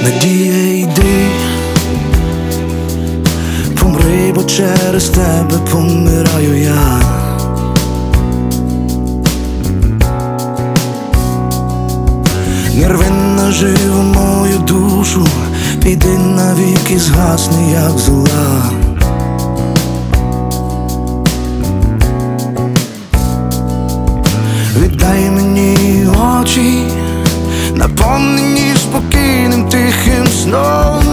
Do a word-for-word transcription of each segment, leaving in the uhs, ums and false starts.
Надія, йди, помри, бо через тебе помираю я. Не рви наживо мою душу, піди навіки, згасни, як зола. Віддай мені очі, наповнені спокійним тихим сном.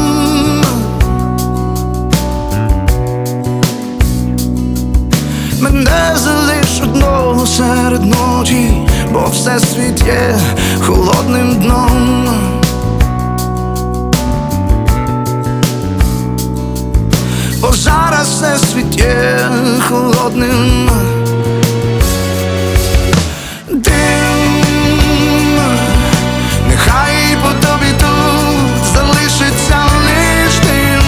Мене залиш одного серед ночі, бо всесвіт є холодним дном. Бо зараз всесвіт є холодним. Нехай по тобі тут залишиться лиш дим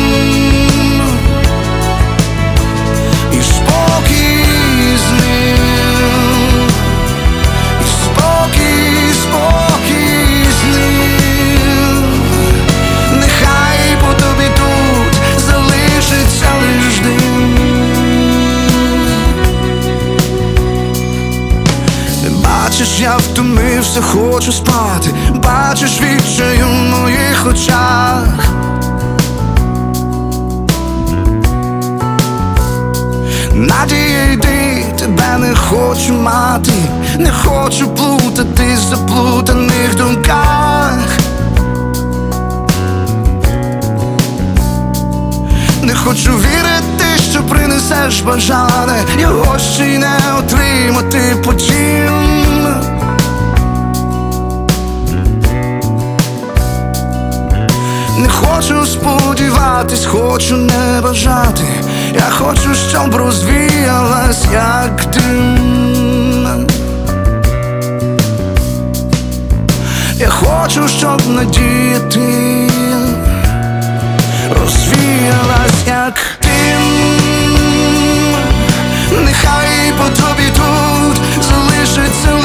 і спокій з ним, і спокій, спокій з ним. Нехай по тобі тут залишиться лиш дим. Бачиш, я втомився, хочу спати. Бачиш відчай у моїх очах. Надія, йди, тебе не хочу мати. Не хочу плутати в заплутаних думках. Не хочу вірити, що принесеш бажане, його ще й не отримати потім. Не хочу сподіватись, хочу не бажати. Я хочу, щоб розвіялась, як дим. Я хочу, щоб надія ти розвіялась, як дим. Нехай по тобі тут залишиться